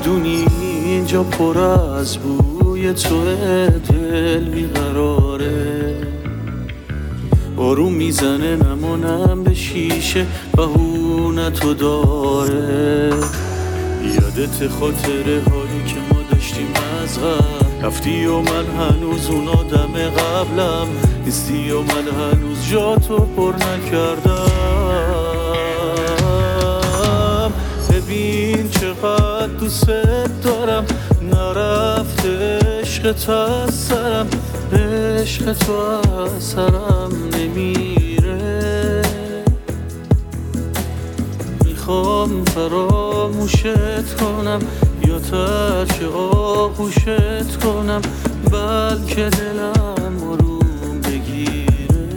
میدونی اینجا پر از بوی توه، دل بیقراره، بارون میزنه نمونم به شیشه بهونتو داره. یادت خاطره هایی که ما داشتیم از قبل، رفتی و من هنوز اون آدم قبلم نیستی و من هنوز جاتو پر نکردم. ببین چقدر دوست دارم، نرفته عشق تو از سرم، عشق تو از سرم نمیره. میخوام فراموشت کنم یا ترک آغوشت کنم، بلکه دلم آروم بگیره.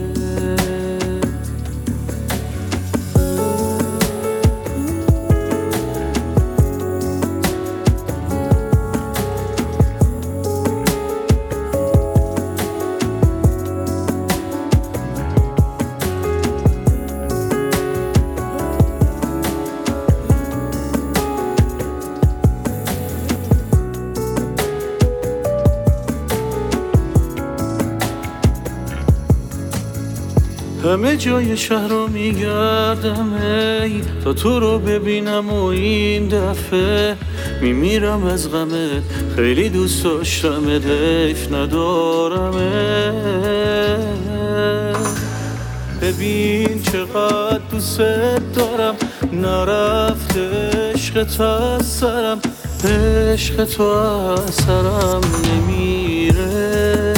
همه جای شهر رو میگردم ای تا تو رو ببینم و این دفعه میمیرم از غمت، خیلی دوست داشتمت حیف ندارمت. ببین چقدر دوست دارم، نرفته عشق تو از سرم، عشق تو از سرم نمیره.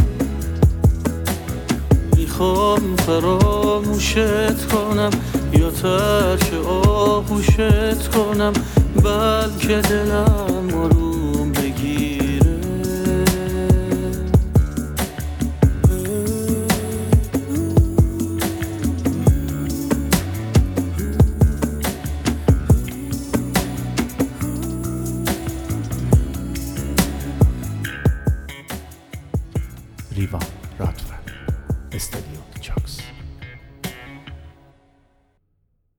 میخوام فراموشت کنم یا ترک آغوشت کنم، بلکه دلم آروم